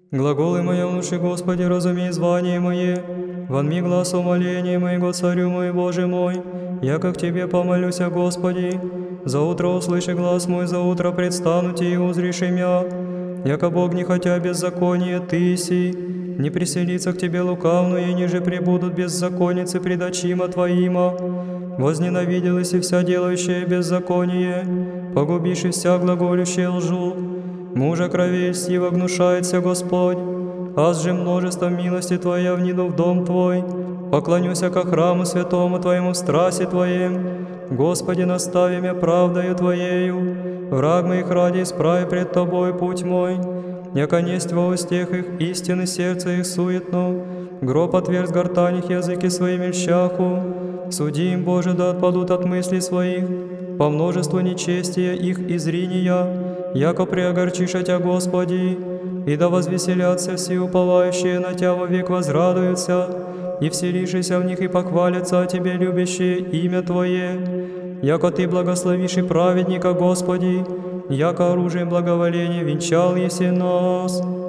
Глаголы моя внуши, Господи, разумей звание мое. Вонми глаз умоления моего, Царю мой, Боже мой, я как Тебе помолюся, Господи. За утро услыши глаз мой, за утро предстану Тебе и узришь имя. Яко Бог не хотя беззаконие Ты си, не приселится к Тебе лукавные, ниже пребудут беззаконницы пред очима Твоима. Возненавиделась и вся делающая беззаконие, погубишь и вся глаголющая лжу. Мужа кровей сива гнушается Господь, аз же множеством милости Твоя вниду в дом Твой. Поклонюся ко храму святому Твоему в страсти Твоем. Господи, настави меня правдою Твоею, враг моих ради исправи пред Тобой путь мой. Яко несть во устех их истины сердце их суетно, гроб отверз гортань их языки свои мельщаху. Суди им, Боже, да отпадут от мыслей своих, по множеству нечестия их и зрения, яко преогорчишь Тя, Господи, и да возвеселятся все уповающие на Тя вовек возрадуются, и вселишися в них и похвалятся о Тебе любящие имя Твое, яко Ты благословишь и праведника, Господи, яко оружием благоволения венчал еси нас.